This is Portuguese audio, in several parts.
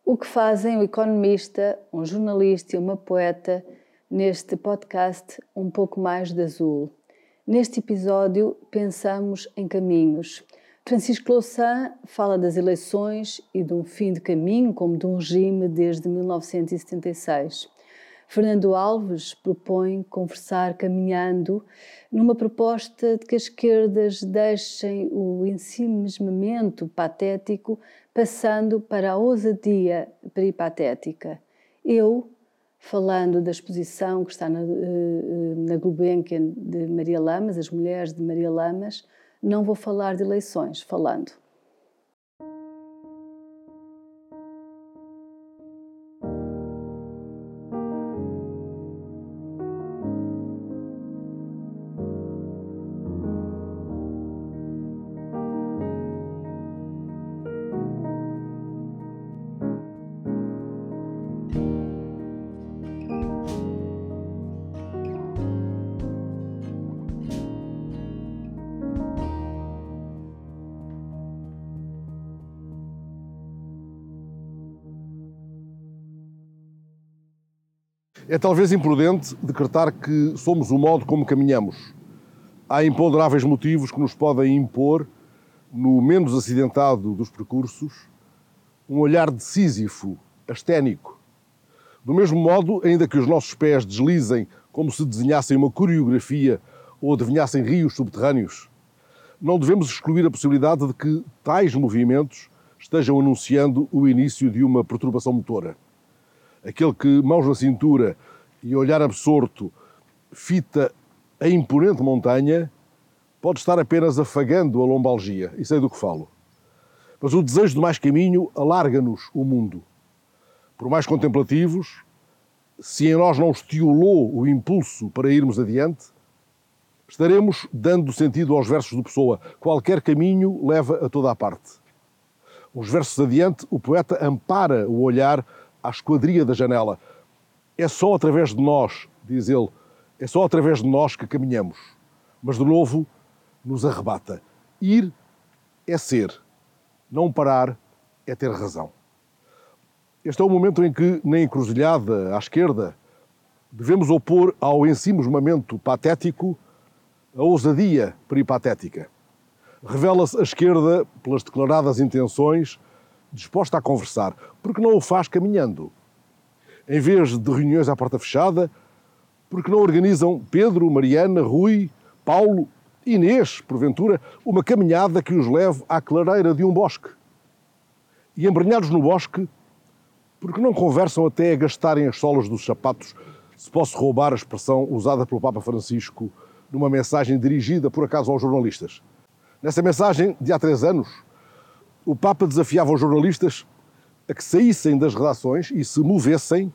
O que fazem um economista, um jornalista e uma poeta neste podcast Um Pouco Mais de Azul? Neste episódio pensamos em caminhos. Francisco Louçã fala das eleições e de um fim de caminho, como de um regime desde 1976. Fernando Alves propõe conversar caminhando numa proposta de que as esquerdas deixem o ensimismamento patético passando para a ousadia peripatética. Eu, falando da exposição que está na Gulbenkian de Maria Lamas, As Mulheres de Maria Lamas, não vou falar de eleições, falando. É talvez imprudente decretar que somos o modo como caminhamos. Há imponderáveis motivos que nos podem impor, no menos acidentado dos percursos, um olhar de Sísifo, asténico. Do mesmo modo, ainda que os nossos pés deslizem como se desenhassem uma coreografia ou adivinhassem rios subterrâneos, não devemos excluir a possibilidade de que tais movimentos estejam anunciando o início de uma perturbação motora. Aquele que, mãos na cintura e olhar absorto, fita a imponente montanha, pode estar apenas afagando a lombalgia, e sei do que falo. Mas o desejo de mais caminho alarga-nos o mundo. Por mais contemplativos, se em nós não estiolou o impulso para irmos adiante, estaremos dando sentido aos versos do Pessoa. Qualquer caminho leva a toda a parte. Uns versos adiante, o poeta ampara o olhar à esquadria da janela. É só através de nós, diz ele, é só através de nós que caminhamos. Mas de novo nos arrebata. Ir é ser. Não parar é ter razão. Este é o momento em que, na encruzilhada à esquerda, devemos opor ao ensimismamento patético a ousadia peripatética. Revela-se a esquerda, pelas declaradas intenções, disposta a conversar, porque não o faz caminhando. Em vez de reuniões à porta fechada, porque não organizam Pedro, Mariana, Rui, Paulo, Inês, porventura, uma caminhada que os leve à clareira de um bosque. E embrenhados no bosque, porque não conversam até a gastarem as solas dos sapatos, se posso roubar a expressão usada pelo Papa Francisco numa mensagem dirigida, por acaso, aos jornalistas. Nessa mensagem, de há 3 anos, o Papa desafiava os jornalistas a que saíssem das redações e se movessem,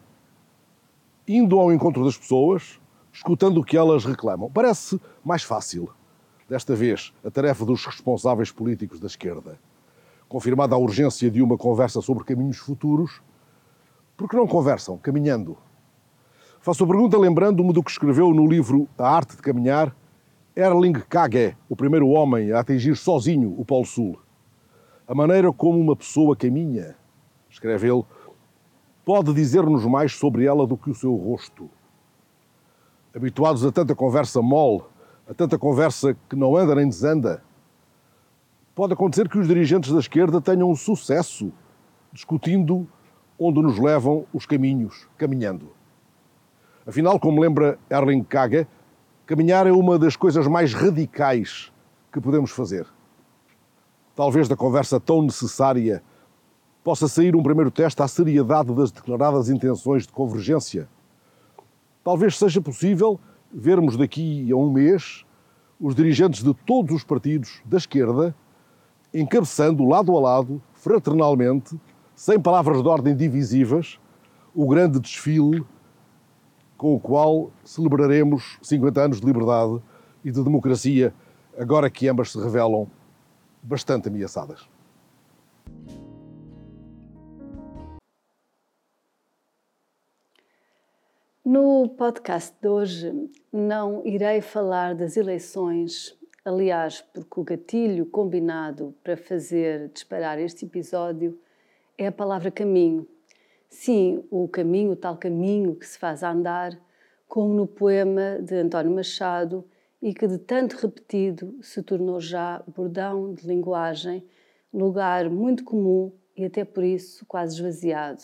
indo ao encontro das pessoas, escutando o que elas reclamam. Parece mais fácil, desta vez, a tarefa dos responsáveis políticos da esquerda. Confirmada a urgência de uma conversa sobre caminhos futuros, por que não conversam, caminhando? Faço a pergunta lembrando-me do que escreveu no livro A Arte de Caminhar Erling Kagge, o primeiro homem a atingir sozinho o Polo Sul. A maneira como uma pessoa caminha, escreve ele, pode dizer-nos mais sobre ela do que o seu rosto. Habituados a tanta conversa mole, a tanta conversa que não anda nem desanda, pode acontecer que os dirigentes da esquerda tenham um sucesso discutindo onde nos levam os caminhos, caminhando. Afinal, como lembra Erling Kagge, caminhar é uma das coisas mais radicais que podemos fazer. Talvez da conversa tão necessária possa sair um primeiro teste à seriedade das declaradas intenções de convergência. Talvez seja possível vermos daqui a um mês os dirigentes de todos os partidos da esquerda encabeçando lado a lado, fraternalmente, sem palavras de ordem divisivas, o grande desfile com o qual celebraremos 50 anos de liberdade e de democracia, agora que ambas se revelam bastante ameaçadas. No podcast de hoje não irei falar das eleições, aliás, porque o gatilho combinado para fazer disparar este episódio é a palavra caminho. Sim, o caminho, o tal caminho que se faz a andar, como no poema de António Machado e que de tanto repetido se tornou já bordão de linguagem, lugar muito comum e até por isso quase esvaziado.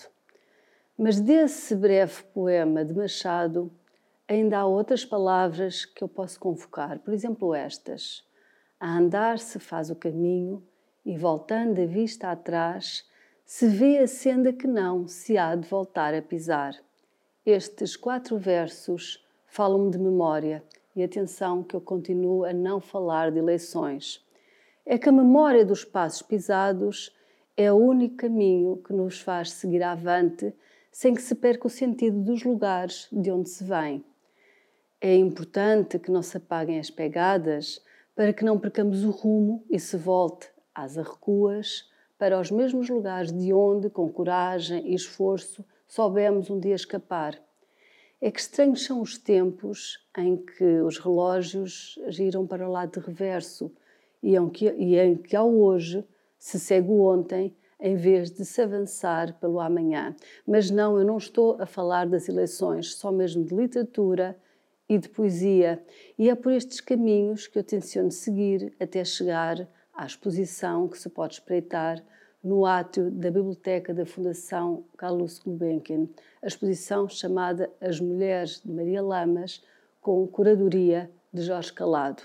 Mas desse breve poema de Machado ainda há outras palavras que eu posso convocar, por exemplo estas: a andar se faz o caminho e voltando a vista atrás se vê a senda que não se há de voltar a pisar. Estes 4 versos falam-me de memória e atenção que eu continuo a não falar de eleições. É que a memória dos passos pisados é o único caminho que nos faz seguir avante sem que se perca o sentido dos lugares de onde se vem. É importante que não se apaguem as pegadas para que não percamos o rumo e se volte às arrecuas para os mesmos lugares de onde, com coragem e esforço, soubemos um dia escapar. É que estranhos são os tempos em que os relógios giram para o lado de reverso e em que ao hoje se segue o ontem em vez de se avançar pelo amanhã. Mas não, eu não estou a falar das eleições, só mesmo de literatura e de poesia. E é por estes caminhos que eu tenciono seguir até chegar à exposição que se pode espreitar no átrio da Biblioteca da Fundação Carlos Gulbenkian, a exposição chamada As Mulheres de Maria Lamas, com curadoria de Jorge Calado.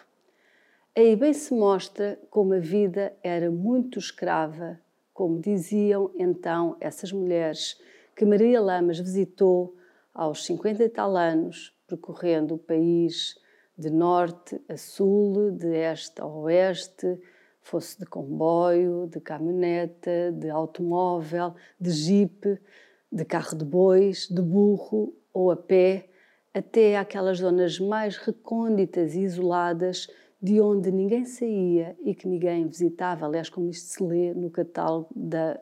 Aí bem se mostra como a vida era muito escrava, como diziam então essas mulheres que Maria Lamas visitou aos 50 e tal anos, percorrendo o país de norte a sul, de este a oeste, fosse de comboio, de caminhoneta, de automóvel, de jipe, de carro de bois, de burro ou a pé, até àquelas zonas mais recônditas e isoladas de onde ninguém saía e que ninguém visitava, aliás, como isto se lê no catálogo da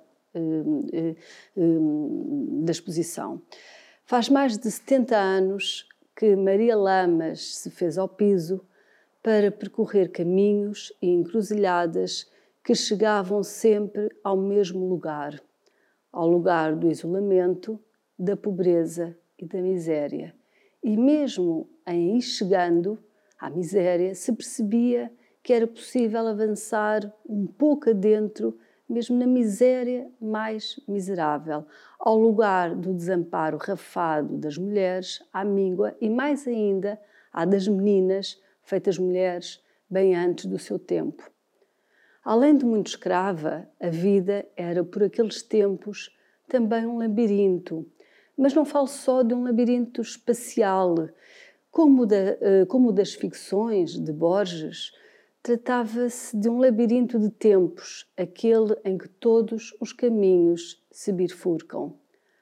exposição. Faz mais de 70 anos que Maria Lamas se fez ao piso para percorrer caminhos e encruzilhadas que chegavam sempre ao mesmo lugar, ao lugar do isolamento, da pobreza e da miséria. E mesmo em ir chegando à miséria, se percebia que era possível avançar um pouco adentro, mesmo na miséria mais miserável, ao lugar do desamparo rafado das mulheres, à míngua e mais ainda à das meninas, feitas mulheres bem antes do seu tempo. Além de muito escrava, a vida era, por aqueles tempos, também um labirinto. Mas não falo só de um labirinto espacial. Como o das ficções de Borges, tratava-se de um labirinto de tempos, aquele em que todos os caminhos se bifurcam.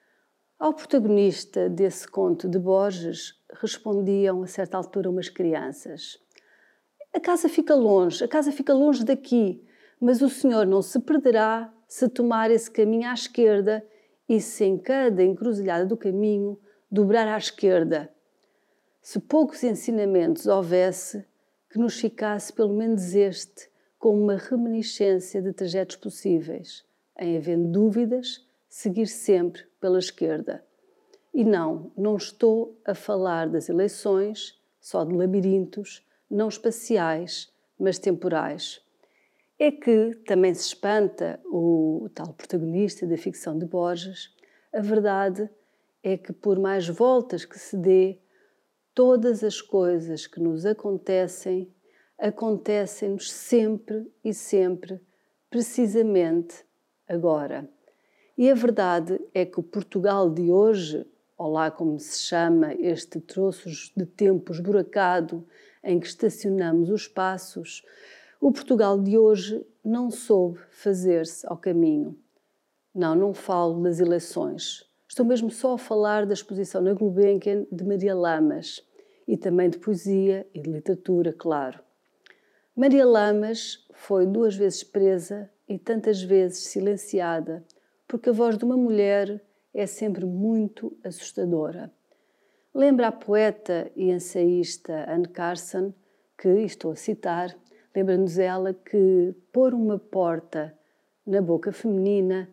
Ao protagonista desse conto de Borges respondiam a certa altura umas crianças: a casa fica longe daqui, mas o senhor não se perderá se tomar esse caminho à esquerda e se em cada encruzilhada do caminho dobrar à esquerda. Se poucos ensinamentos houvesse, que nos ficasse pelo menos este, como uma reminiscência de trajetos possíveis, em havendo dúvidas, seguir sempre pela esquerda. E não estou a falar das eleições, só de labirintos, não espaciais, mas temporais. É que também se espanta o tal protagonista da ficção de Borges. A verdade é que, por mais voltas que se dê, todas as coisas que nos acontecem, acontecem-nos sempre e sempre, precisamente agora. E a verdade é que o Portugal de hoje, ou lá como se chama este troço de tempo esburacado em que estacionamos os passos, o Portugal de hoje não soube fazer-se ao caminho. Não falo das eleições. Estou mesmo só a falar da exposição na Gulbenkian de Maria Lamas e também de poesia e de literatura, claro. Maria Lamas foi 2 vezes presa e tantas vezes silenciada, porque a voz de uma mulher é sempre muito assustadora. Lembra a poeta e ensaísta Anne Carson, que, estou a citar, lembra-nos ela que pôr uma porta na boca feminina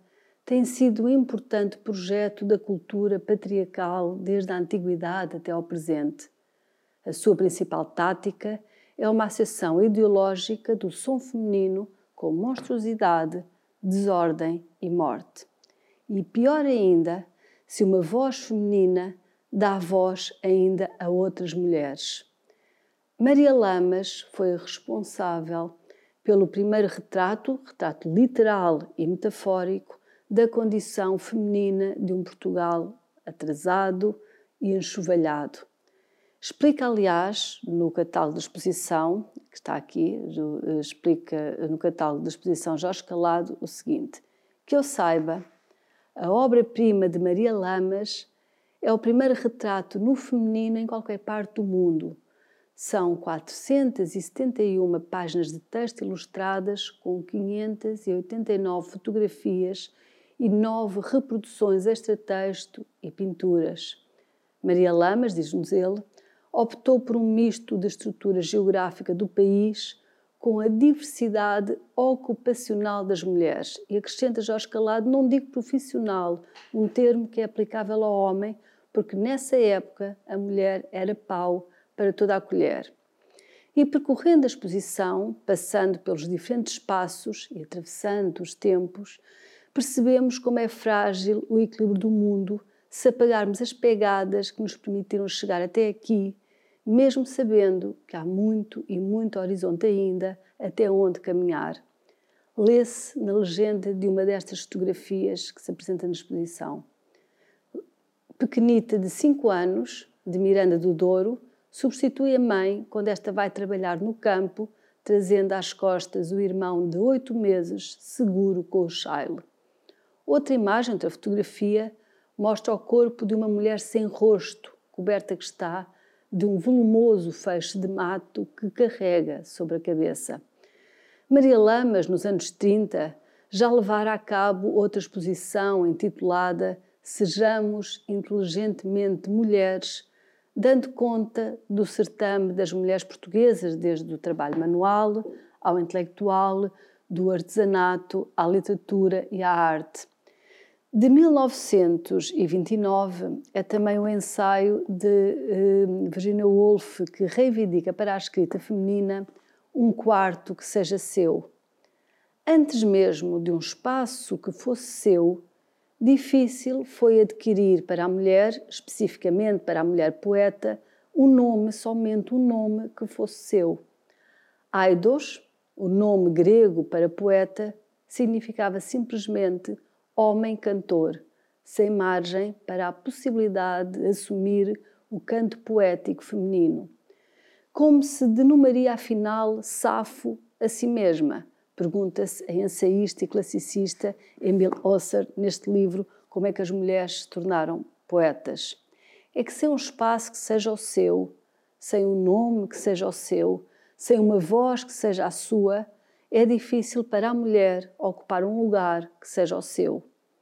tem sido um importante projeto da cultura patriarcal desde a antiguidade até ao presente. A sua principal tática é uma associação ideológica do som feminino com monstruosidade, desordem e morte. E pior ainda, se uma voz feminina dá voz ainda a outras mulheres. Maria Lamas foi a responsável pelo primeiro retrato literal e metafórico, da condição feminina de um Portugal atrasado e enxovalhado. Explica, aliás, no catálogo de exposição, que está aqui, explica no catálogo de exposição Jorge Calado o seguinte: que eu saiba, a obra-prima de Maria Lamas é o primeiro retrato no feminino em qualquer parte do mundo. São 471 páginas de texto ilustradas com 589 fotografias e 9 reproduções extra-texto e pinturas. Maria Lamas, diz-nos ele, optou por um misto da estrutura geográfica do país com a diversidade ocupacional das mulheres. E acrescenta Jorge Calado, não digo profissional, um termo que é aplicável ao homem, porque nessa época a mulher era pau para toda a colher. E percorrendo a exposição, passando pelos diferentes espaços e atravessando os tempos, percebemos como é frágil o equilíbrio do mundo se apagarmos as pegadas que nos permitiram chegar até aqui, mesmo sabendo que há muito e muito horizonte ainda até onde caminhar. Lê-se na legenda de uma destas fotografias que se apresenta na exposição. Pequenita de 5 anos, de Miranda do Douro, substitui a mãe quando esta vai trabalhar no campo, trazendo às costas o irmão de 8 meses, seguro com o chile. Outra imagem, outra fotografia, mostra o corpo de uma mulher sem rosto, coberta que está de um volumoso feixe de mato que carrega sobre a cabeça. Maria Lamas, nos anos 30, já levara a cabo outra exposição intitulada Sejamos Inteligentemente Mulheres, dando conta do certame das mulheres portuguesas, desde o trabalho manual ao intelectual, do artesanato à literatura e à arte. De 1929 é também o ensaio de Virginia Woolf, que reivindica para a escrita feminina um quarto que seja seu. Antes mesmo de um espaço que fosse seu, difícil foi adquirir para a mulher, especificamente para a mulher poeta, um nome, somente um nome que fosse seu. Aidos, o nome grego para poeta, significava simplesmente homem cantor, sem margem para a possibilidade de assumir o canto poético feminino. Como se denominaria afinal Safo a si mesma? Pergunta-se a ensaísta e classicista Emile Husserl neste livro Como é que as mulheres se tornaram poetas. É que sem um espaço que seja o seu, sem um nome que seja o seu, sem uma voz que seja a sua, é difícil para a mulher ocupar um lugar que seja o seu.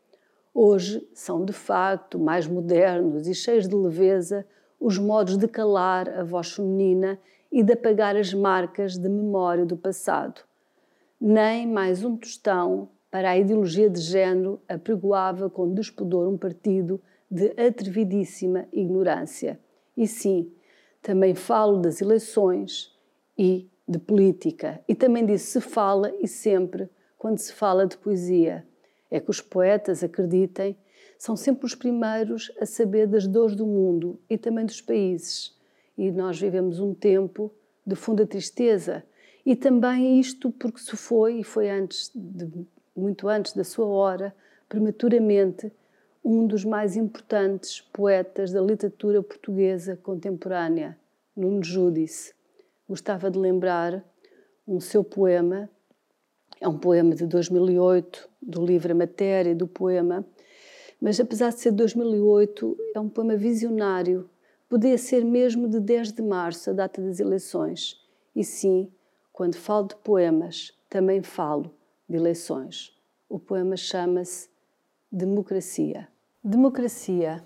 Hoje são, de facto, mais modernos e cheios de leveza os modos de calar a voz feminina e de apagar as marcas de memória do passado. Nem mais um tostão para a ideologia de género apregoava com despudor um partido de atrevidíssima ignorância. E sim, também falo das eleições e de política. E também disso se fala e sempre quando se fala de poesia. É que os poetas, acreditem, são sempre os primeiros a saber das dores do mundo e também dos países. E nós vivemos um tempo de funda tristeza. E também isto porque se foi, e foi muito antes da sua hora, prematuramente, um dos mais importantes poetas da literatura portuguesa contemporânea, Nuno Júdice. Gostava de lembrar um seu poema, é um poema de 2008, do livro A Matéria do Poema, mas apesar de ser de 2008, é um poema visionário, podia ser mesmo de 10 de março, a data das eleições. E sim, quando falo de poemas, também falo de eleições. O poema chama-se Democracia. Democracia.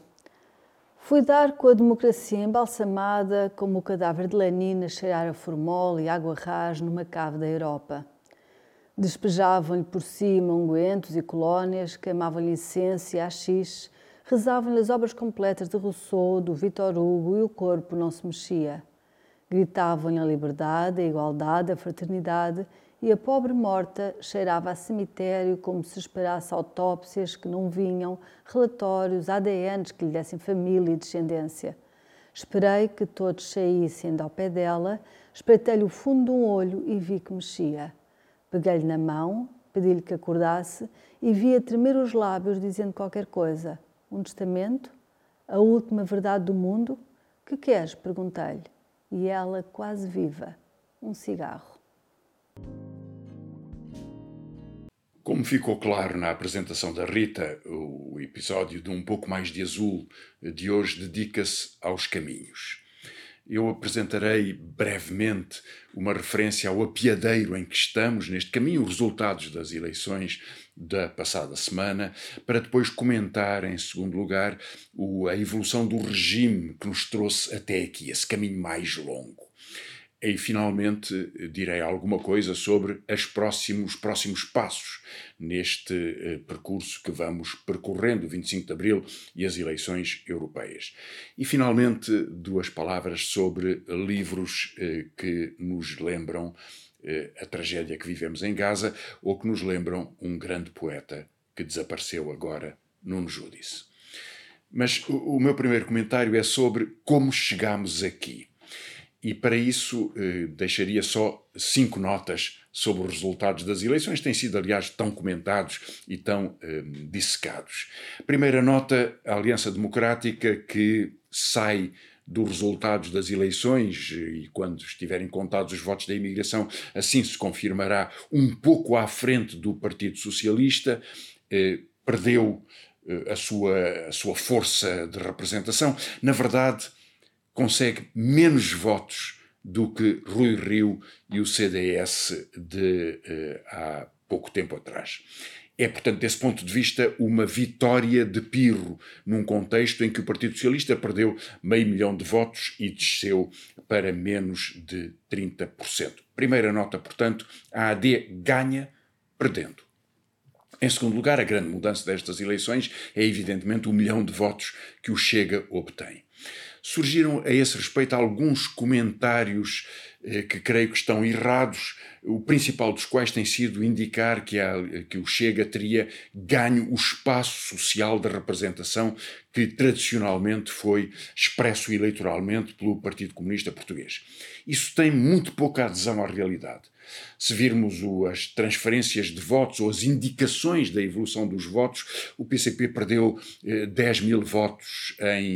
Fui dar com a democracia embalsamada como o cadáver de Lenin a cheirar a formol e água rás numa cave da Europa. Despejavam-lhe por cima ungüentos e colónias, queimavam-lhe incenso e haxixe, rezavam-lhe as obras completas de Rousseau, do Victor Hugo, e o corpo não se mexia. Gritavam-lhe a liberdade, a igualdade, a fraternidade, e a pobre morta cheirava a cemitério como se esperasse autópsias que não vinham, relatórios, ADNs que lhe dessem família e descendência. Esperei que todos saíssem ao pé dela, espreitei-lhe o fundo de um olho e vi que mexia. Peguei-lhe na mão, pedi-lhe que acordasse e vi-a tremer os lábios dizendo qualquer coisa. Um testamento? A última verdade do mundo? Que queres? Perguntei-lhe. E ela, quase viva, um cigarro. Como ficou claro na apresentação da Rita, o episódio de Um Pouco Mais de Azul de hoje dedica-se aos caminhos. Eu apresentarei brevemente uma referência ao apiadeiro em que estamos neste caminho, os resultados das eleições da passada semana, para depois comentar, em segundo lugar, a evolução do regime que nos trouxe até aqui, esse caminho mais longo. E, finalmente, direi alguma coisa sobre os próximos passos neste percurso que vamos percorrendo, 25 de Abril e as eleições europeias. E, finalmente, 2 palavras sobre livros que nos lembram a tragédia que vivemos em Gaza ou que nos lembram um grande poeta que desapareceu agora, Nuno Judice. Mas o meu primeiro comentário é sobre como chegámos aqui. E para isso deixaria só 5 notas sobre os resultados das eleições, têm sido, aliás, tão comentados e tão dissecados. Primeira nota, a Aliança Democrática, que sai dos resultados das eleições, e quando estiverem contados os votos da imigração, assim se confirmará, um pouco à frente do Partido Socialista, perdeu a sua força de representação. Na verdade, consegue menos votos do que Rui Rio e o CDS de há pouco tempo atrás. É, portanto, desse ponto de vista, uma vitória de pirro, num contexto em que o Partido Socialista perdeu 500 mil de votos e desceu para menos de 30%. Primeira nota, portanto, a AD ganha perdendo. Em segundo lugar, a grande mudança destas eleições é, evidentemente, o 1 milhão de votos que o Chega obtém. Surgiram a esse respeito alguns comentários que creio que estão errados, o principal dos quais tem sido indicar que o Chega teria ganho o espaço social da representação que tradicionalmente foi expresso eleitoralmente pelo Partido Comunista Português. Isso tem muito pouca adesão à realidade. Se virmos as transferências de votos ou as indicações da evolução dos votos, o PCP perdeu 10 mil votos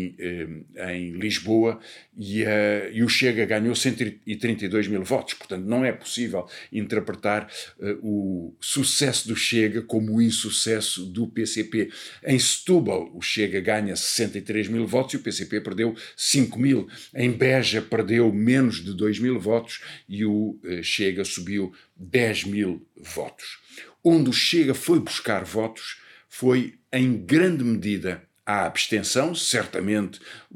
em Lisboa e o Chega ganhou 132 mil votos. Portanto, não é possível interpretar o sucesso do Chega como o insucesso do PCP. Em Setúbal, o Chega ganha 63 mil votos e o PCP perdeu 5 mil. Em Beja, perdeu menos de 2 mil votos e o Chega subiu 10 mil votos. Onde o Chega foi buscar votos foi, em grande medida, à abstenção. Certamente o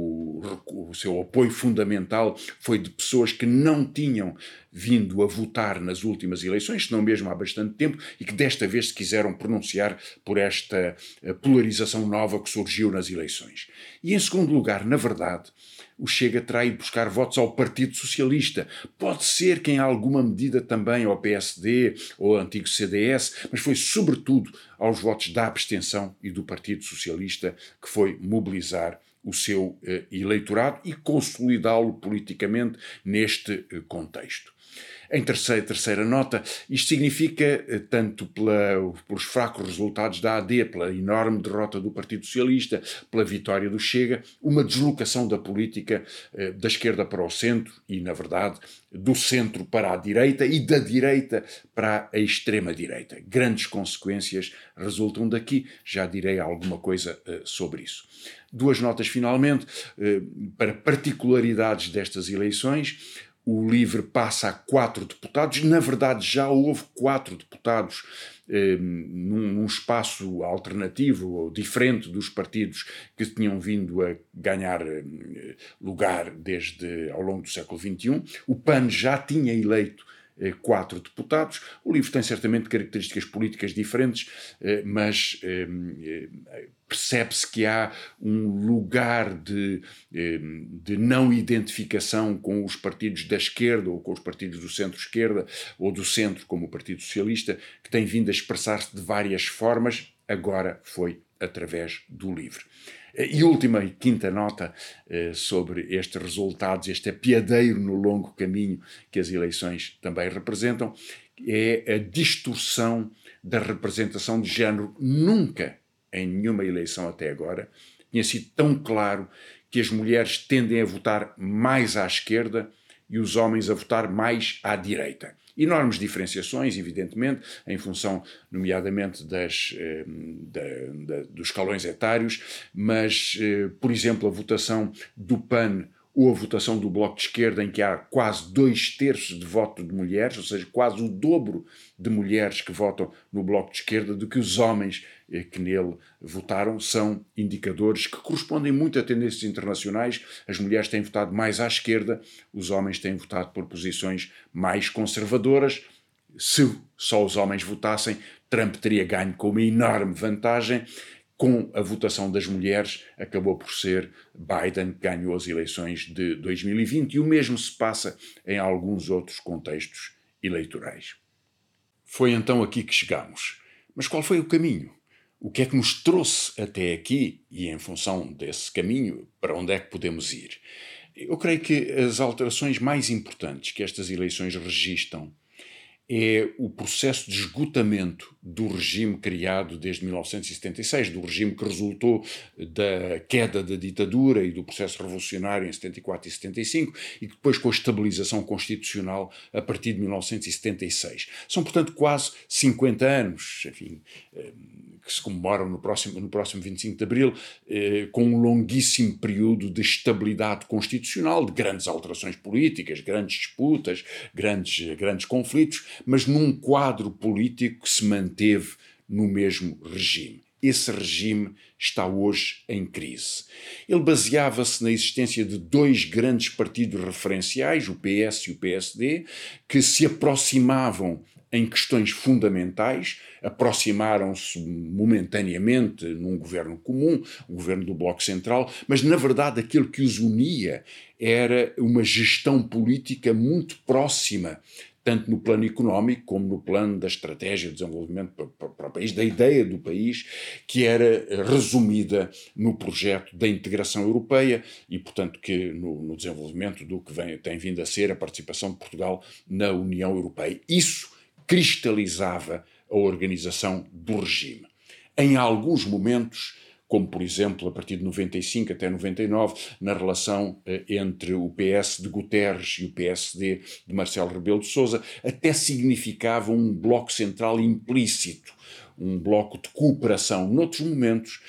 seu apoio fundamental foi de pessoas que não tinham vindo a votar nas últimas eleições, senão mesmo há bastante tempo, e que desta vez se quiseram pronunciar por esta polarização nova que surgiu nas eleições. E em segundo lugar, na verdade, o Chega terá ido buscar votos ao Partido Socialista. Pode ser que em alguma medida também ao PSD ou ao antigo CDS, mas foi sobretudo aos votos da abstenção e do Partido Socialista que foi mobilizar o seu eleitorado e consolidá-lo politicamente neste contexto. Em terceira nota, isto significa, tanto pelos fracos resultados da AD, pela enorme derrota do Partido Socialista, pela vitória do Chega, uma deslocação da política da esquerda para o centro e, na verdade, do centro para a direita e da direita para a extrema-direita. Grandes consequências resultam daqui, já direi alguma coisa sobre isso. 2 notas finalmente, para particularidades destas eleições. O LIVRE passa a 4 deputados. Na verdade, já houve 4 deputados num espaço alternativo ou diferente dos partidos que tinham vindo a ganhar lugar desde ao longo do século XXI. O PAN já tinha eleito 4 deputados. O livro tem certamente características políticas diferentes, mas percebe-se que há um lugar de não identificação com os partidos da esquerda ou com os partidos do centro-esquerda ou do centro, como o Partido Socialista, que tem vindo a expressar-se de várias formas, agora foi através do livro. E última e quinta nota sobre estes resultados, este apiadeiro no longo caminho que as eleições também representam, é a distorção da representação de género. Nunca, em nenhuma eleição até agora, tinha sido tão claro que as mulheres tendem a votar mais à esquerda e os homens a votar mais à direita. Enormes diferenciações, evidentemente, em função, nomeadamente, dos escalões etários, mas, por exemplo, a votação do PAN ou a votação do Bloco de Esquerda, em que há quase 2/3 de voto de mulheres, ou seja, quase o dobro de mulheres que votam no Bloco de Esquerda do que os homens que nele votaram, são indicadores que correspondem muito a tendências internacionais. As mulheres têm votado mais à esquerda, os homens têm votado por posições mais conservadoras. Se só os homens votassem, Trump teria ganho com uma enorme vantagem. Com a votação das mulheres, acabou por ser Biden que ganhou as eleições de 2020, e o mesmo se passa em alguns outros contextos eleitorais. Foi então aqui que chegamos. Mas qual foi o caminho? O que é que nos trouxe até aqui e, em função desse caminho, para onde é que podemos ir? Eu creio que as alterações mais importantes que estas eleições registram é o processo de esgotamento do regime criado desde 1976, do regime que resultou da queda da ditadura e do processo revolucionário em 74 e 75, e que depois com a estabilização constitucional a partir de 1976. São, portanto, quase 50 anos, enfim, que se comemoram no próximo 25 de Abril, com um longuíssimo período de estabilidade constitucional, de grandes alterações políticas, grandes disputas, grandes conflitos, mas num quadro político que se manteve no mesmo regime. Esse regime está hoje em crise. Ele baseava-se na existência de 2 grandes partidos referenciais, o PS e o PSD, que se aproximavam em questões fundamentais, aproximaram-se momentaneamente num governo comum, o governo do Bloco Central, mas na verdade aquilo que os unia era uma gestão política muito próxima, tanto no plano económico como no plano da estratégia de desenvolvimento para o país, da ideia do país, que era resumida no projeto da integração europeia e, portanto, que no desenvolvimento do que tem vindo a ser a participação de Portugal na União Europeia. Isso cristalizava a organização do regime. Em alguns momentos, como por exemplo a partir de 95 até 99, na relação entre o PS de Guterres e o PSD de Marcelo Rebelo de Sousa, até significava um bloco central implícito, um bloco de cooperação. Noutros momentos,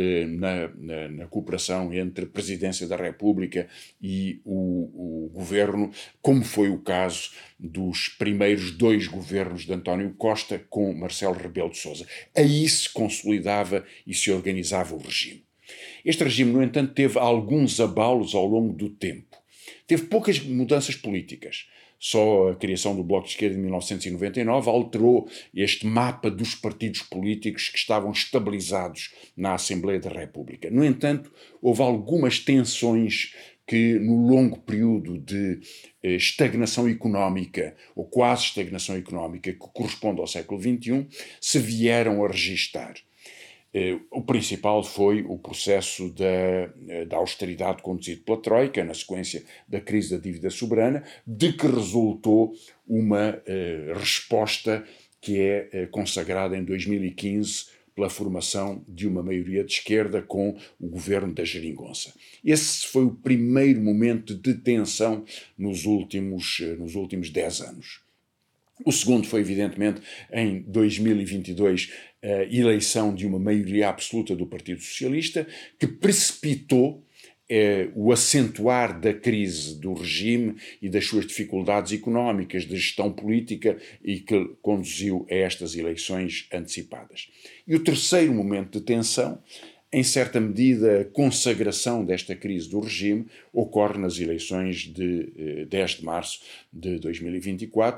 na cooperação entre a Presidência da República e o Governo, como foi o caso dos primeiros 2 governos de António Costa com Marcelo Rebelo de Sousa. Aí se consolidava e se organizava o regime. Este regime, no entanto, teve alguns abalos ao longo do tempo. Teve poucas mudanças políticas. Só a criação do Bloco de Esquerda em 1999 alterou este mapa dos partidos políticos que estavam estabilizados na Assembleia da República. No entanto, houve algumas tensões que, no longo período de estagnação económica, ou quase estagnação económica, que corresponde ao século XXI, se vieram a registar. O principal foi o processo da austeridade conduzido pela Troika, na sequência da crise da dívida soberana, de que resultou uma resposta que é consagrada em 2015 pela formação de uma maioria de esquerda com o governo da Geringonça. Esse foi o primeiro momento de tensão nos últimos 10 anos. O segundo foi, evidentemente, em 2022, a eleição de uma maioria absoluta do Partido Socialista, que precipitou o acentuar da crise do regime e das suas dificuldades económicas, de gestão política, e que conduziu a estas eleições antecipadas. E o terceiro momento de tensão, em certa medida, a consagração desta crise do regime, ocorre nas eleições de 10 de março de 2024,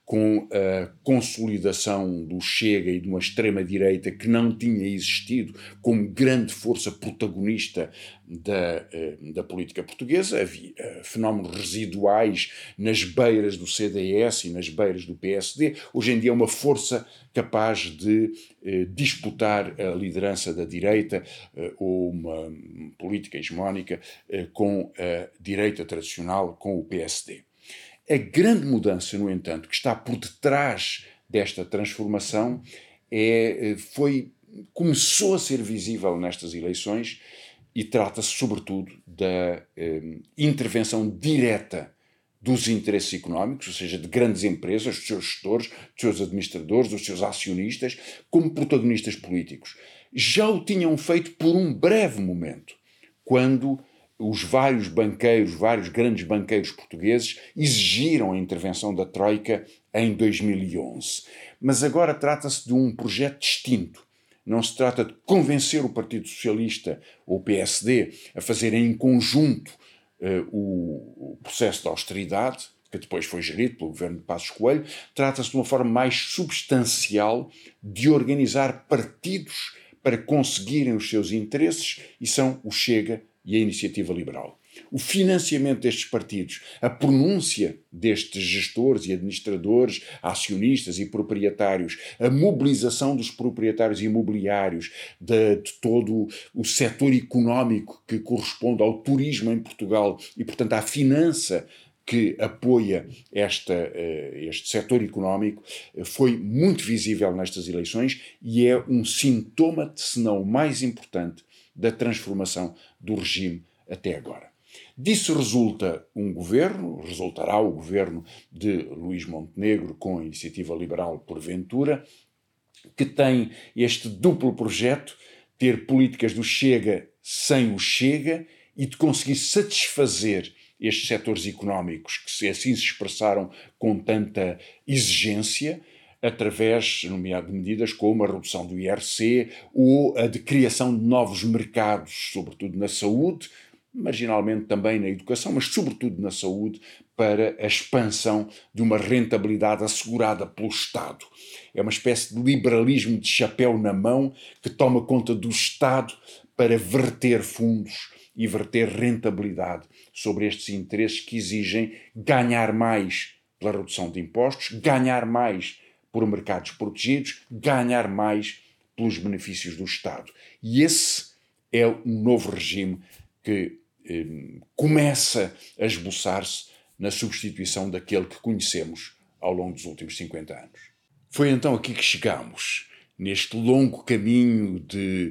com a consolidação do Chega e de uma extrema-direita que não tinha existido como grande força protagonista da política portuguesa. Havia fenómenos residuais nas beiras do CDS e nas beiras do PSD. Hoje em dia é uma força capaz de disputar a liderança da direita ou uma política hegemónica com a direita tradicional, com o PSD. A grande mudança, no entanto, que está por detrás desta transformação começou a ser visível nestas eleições e trata-se, sobretudo, da intervenção direta dos interesses económicos, ou seja, de grandes empresas, dos seus gestores, dos seus administradores, dos seus acionistas, como protagonistas políticos. Já o tinham feito por um breve momento, quando os vários grandes banqueiros portugueses exigiram a intervenção da Troika em 2011. Mas agora trata-se de um projeto distinto. Não se trata de convencer o Partido Socialista ou o PSD a fazerem em conjunto o processo de austeridade, que depois foi gerido pelo governo de Passos Coelho. Trata-se de uma forma mais substancial de organizar partidos para conseguirem os seus interesses, e são o Chega e a Iniciativa Liberal. O financiamento destes partidos, a pronúncia destes gestores e administradores, acionistas e proprietários, a mobilização dos proprietários imobiliários, de todo o setor económico que corresponde ao turismo em Portugal e, portanto, à finança que apoia este setor económico, foi muito visível nestas eleições e é um sintoma, se não o mais importante, da transformação do regime até agora. Disso resultará o governo de Luís Montenegro com a Iniciativa Liberal porventura, que tem este duplo projeto, ter políticas do Chega sem o Chega e de conseguir satisfazer estes setores económicos que assim se expressaram com tanta exigência, através, nomeado, de medidas como a redução do IRC ou a de criação de novos mercados, sobretudo na saúde, marginalmente também na educação, mas sobretudo na saúde, para a expansão de uma rentabilidade assegurada pelo Estado. É uma espécie de liberalismo de chapéu na mão que toma conta do Estado para verter fundos e verter rentabilidade sobre estes interesses que exigem ganhar mais pela redução de impostos, ganhar mais por mercados protegidos, ganhar mais pelos benefícios do Estado. E esse é um novo regime que começa a esboçar-se na substituição daquele que conhecemos ao longo dos últimos 50 anos. Foi então aqui que chegamos, neste longo caminho de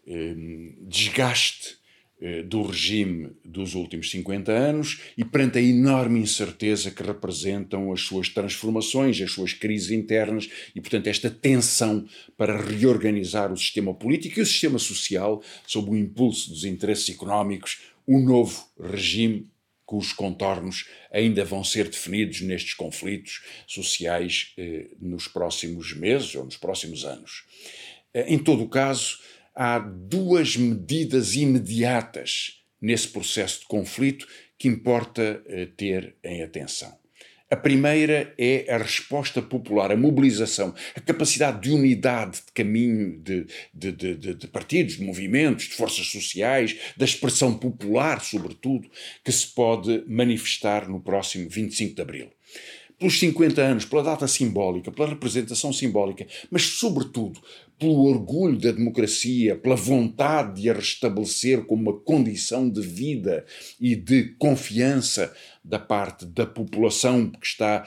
desgaste do regime dos últimos 50 anos e perante a enorme incerteza que representam as suas transformações, as suas crises internas e, portanto, esta tensão para reorganizar o sistema político e o sistema social sob o impulso dos interesses económicos, um novo regime cujos contornos ainda vão ser definidos nestes conflitos sociais nos próximos meses ou nos próximos anos. Em todo o caso, há duas medidas imediatas nesse processo de conflito que importa ter em atenção. A primeira é a resposta popular, a mobilização, a capacidade de unidade de caminho de partidos, de movimentos, de forças sociais, da expressão popular, sobretudo, que se pode manifestar no próximo 25 de Abril. Pelos 50 anos, pela data simbólica, pela representação simbólica, mas, sobretudo, pelo orgulho da democracia, pela vontade de a restabelecer como uma condição de vida e de confiança da parte da população que está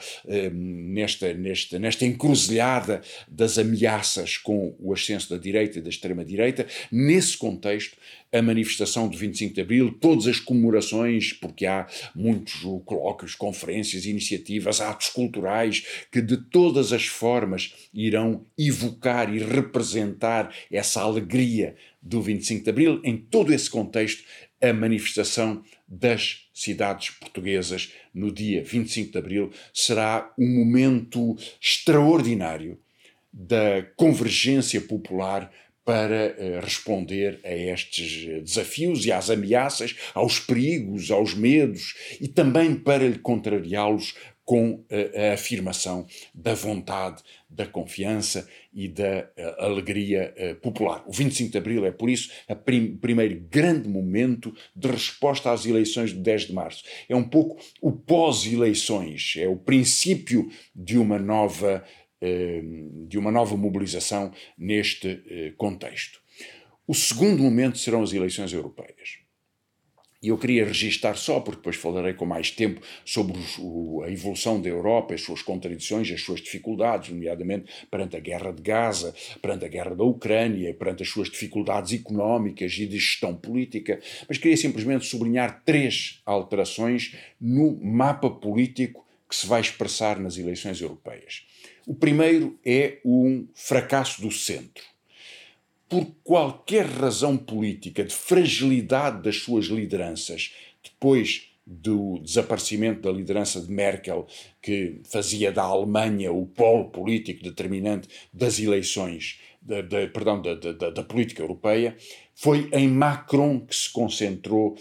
nesta encruzilhada das ameaças com o ascenso da direita e da extrema-direita. Nesse contexto, a manifestação do 25 de Abril, todas as comemorações, porque há muitos colóquios, conferências, iniciativas, atos culturais que de todas as formas irão evocar e representar essa alegria do 25 de Abril. Em todo esse contexto, a manifestação das cidades portuguesas no dia 25 de Abril será um momento extraordinário da convergência popular para responder a estes desafios e às ameaças, aos perigos, aos medos e também para lhe contrariá-los com a afirmação da vontade, da confiança e da alegria popular. O 25 de Abril é, por isso, o primeiro grande momento de resposta às eleições de 10 de março. É um pouco o pós-eleições, é o princípio de uma nova mobilização neste contexto. O segundo momento serão as eleições europeias. E eu queria registar só, porque depois falarei com mais tempo sobre a evolução da Europa, as suas contradições, as suas dificuldades, nomeadamente perante a guerra de Gaza, perante a guerra da Ucrânia, perante as suas dificuldades económicas e de gestão política, mas queria simplesmente sublinhar 3 alterações no mapa político que se vai expressar nas eleições europeias. O primeiro é um fracasso do centro. Por qualquer razão política de fragilidade das suas lideranças, depois do desaparecimento da liderança de Merkel, que fazia da Alemanha o polo político determinante das eleições, da política europeia, foi em Macron que se concentrou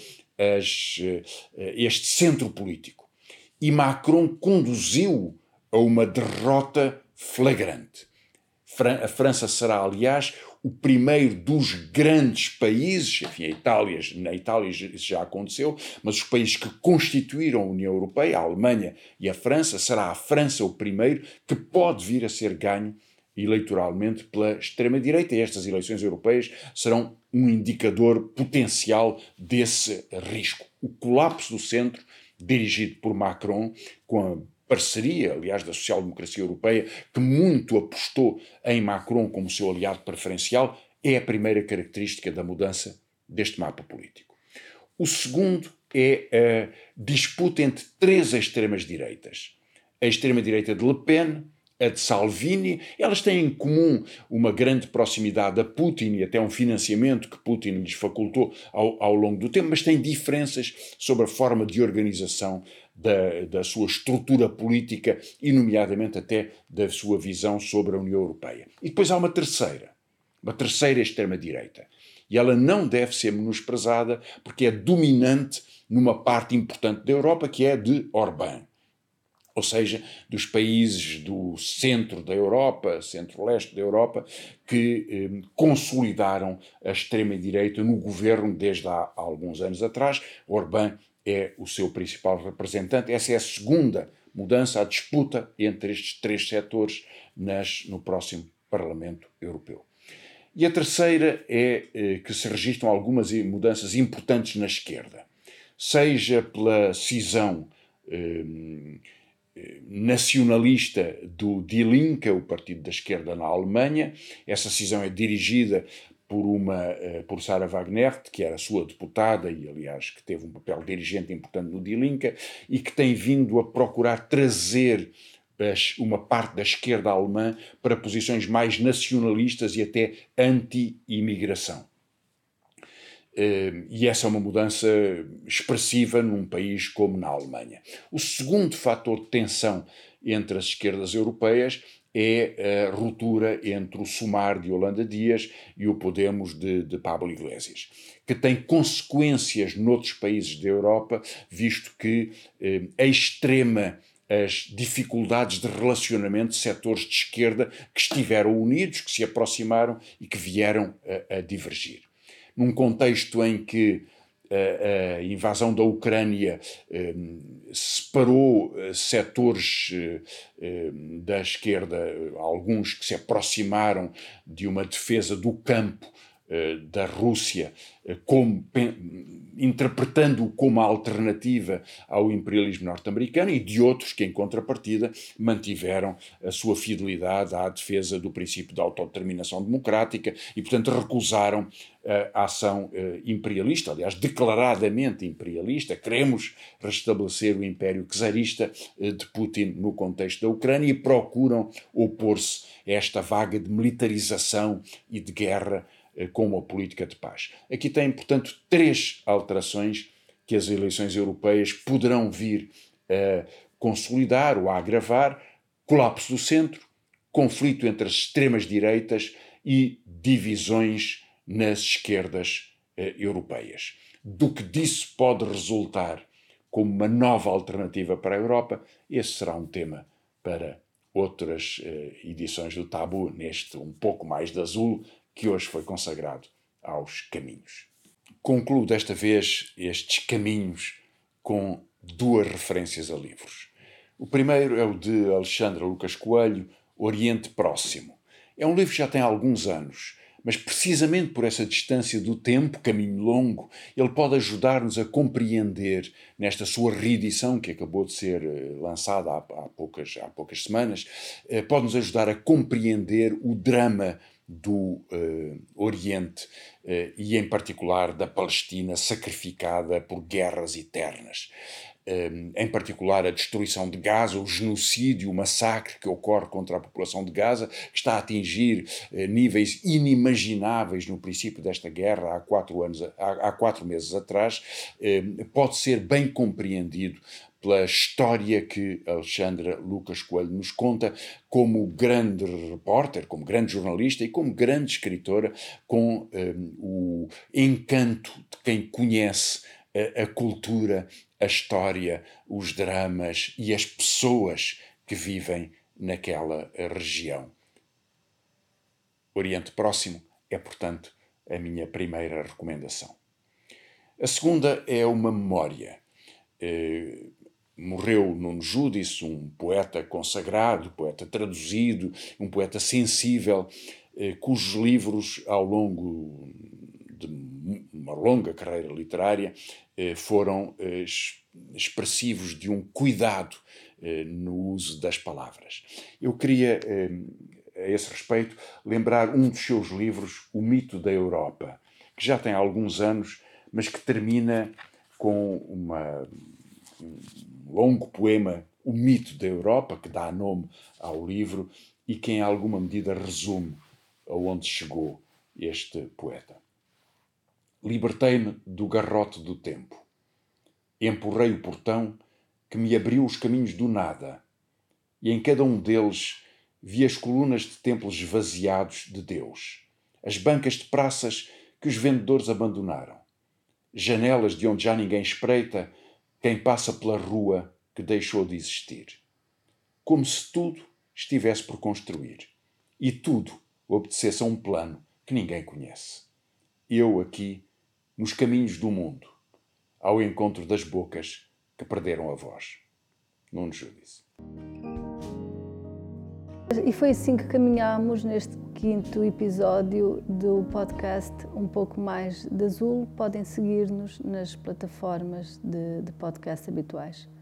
este centro político. E Macron conduziu a uma derrota flagrante. A França será, aliás, o primeiro dos grandes países, enfim, na Itália isso já aconteceu, mas os países que constituíram a União Europeia, a Alemanha e a França, será a França o primeiro que pode vir a ser ganho eleitoralmente pela extrema-direita, e estas eleições europeias serão um indicador potencial desse risco. O colapso do centro, dirigido por Macron, com a parceria, aliás, da social-democracia europeia, que muito apostou em Macron como seu aliado preferencial, é a primeira característica da mudança deste mapa político. O segundo é a disputa entre 3 extremas-direitas. A extrema-direita de Le Pen, a de Salvini, elas têm em comum uma grande proximidade a Putin e até um financiamento que Putin lhes facultou ao longo do tempo, mas têm diferenças sobre a forma de organização da sua estrutura política e, nomeadamente, até da sua visão sobre a União Europeia. E depois há uma terceira extrema-direita. E ela não deve ser menosprezada porque é dominante numa parte importante da Europa, que é de Orbán. Ou seja, dos países do centro da Europa, centro-leste da Europa, que consolidaram a extrema-direita no governo desde há alguns anos atrás. Orbán é o seu principal representante. Essa é a segunda mudança, a disputa entre estes 3 setores no próximo Parlamento Europeu. E a terceira é que se registram algumas mudanças importantes na esquerda, seja pela cisão nacionalista do Die Linke, o partido da esquerda na Alemanha. Essa cisão é dirigida por Sarah Wagenknecht, que era sua deputada e, aliás, que teve um papel dirigente importante no Die Linke e que tem vindo a procurar trazer uma parte da esquerda alemã para posições mais nacionalistas e até anti-imigração. E essa é uma mudança expressiva num país como na Alemanha. O segundo fator de tensão entre as esquerdas europeias é a ruptura entre o Sumar de Yolanda Díaz e o Podemos de Pablo Iglesias, que tem consequências noutros países da Europa, visto que as dificuldades de relacionamento de setores de esquerda que estiveram unidos, que se aproximaram e que vieram a divergir. Num contexto em que a invasão da Ucrânia separou setores da esquerda, alguns que se aproximaram de uma defesa do campo da Rússia, interpretando-o como alternativa ao imperialismo norte-americano, e de outros que, em contrapartida, mantiveram a sua fidelidade à defesa do princípio da autodeterminação democrática e, portanto, recusaram a ação imperialista, aliás, declaradamente imperialista. Queremos restabelecer o império czarista de Putin no contexto da Ucrânia e procuram opor-se a esta vaga de militarização e de guerra com uma política de paz. Aqui tem, portanto, 3 alterações que as eleições europeias poderão vir a consolidar ou a agravar: colapso do centro, conflito entre as extremas-direitas e divisões nas esquerdas europeias. Do que disso pode resultar como uma nova alternativa para a Europa. Esse será um tema para outras edições do Tabu, neste Um Pouco Mais de Azul, que hoje foi consagrado aos caminhos. Concluo desta vez estes caminhos com duas referências a livros. O primeiro é o de Alexandre Lucas Coelho, Oriente Próximo. É um livro que já tem alguns anos, mas precisamente por essa distância do tempo, caminho longo, ele pode ajudar-nos a compreender, nesta sua reedição, que acabou de ser lançada há poucas semanas, pode-nos ajudar a compreender o drama do Oriente e, em particular, da Palestina sacrificada por guerras eternas. Em particular a destruição de Gaza, o genocídio, o massacre que ocorre contra a população de Gaza, que está a atingir níveis inimagináveis no princípio desta guerra há 4 meses atrás, pode ser bem compreendido pela história que Alexandra Lucas Coelho nos conta como grande repórter, como grande jornalista e como grande escritora, com o encanto de quem conhece a cultura, a história, os dramas e as pessoas que vivem naquela região. Oriente Próximo é, portanto, a minha primeira recomendação. A segunda é uma memória. Morreu Nuno Judice, um poeta consagrado, poeta traduzido, um poeta sensível, cujos livros, ao longo de uma longa carreira literária, foram expressivos de um cuidado no uso das palavras. Eu queria, a esse respeito, lembrar um dos seus livros, O Mito da Europa, que já tem alguns anos, mas que termina com um longo poema, O Mito da Europa, que dá nome ao livro e que, em alguma medida, resume aonde chegou este poeta. Libertei-me do garrote do tempo. Empurrei o portão que me abriu os caminhos do nada, e em cada um deles vi as colunas de templos esvaziados de Deus, as bancas de praças que os vendedores abandonaram, janelas de onde já ninguém espreita quem passa pela rua que deixou de existir. Como se tudo estivesse por construir, e tudo obedecesse a um plano que ninguém conhece. Eu aqui, nos caminhos do mundo, ao encontro das bocas que perderam a voz. Nuno Judice. E foi assim que caminhámos neste 5º episódio do podcast Um Pouco Mais de Azul. Podem seguir-nos nas plataformas de podcast habituais.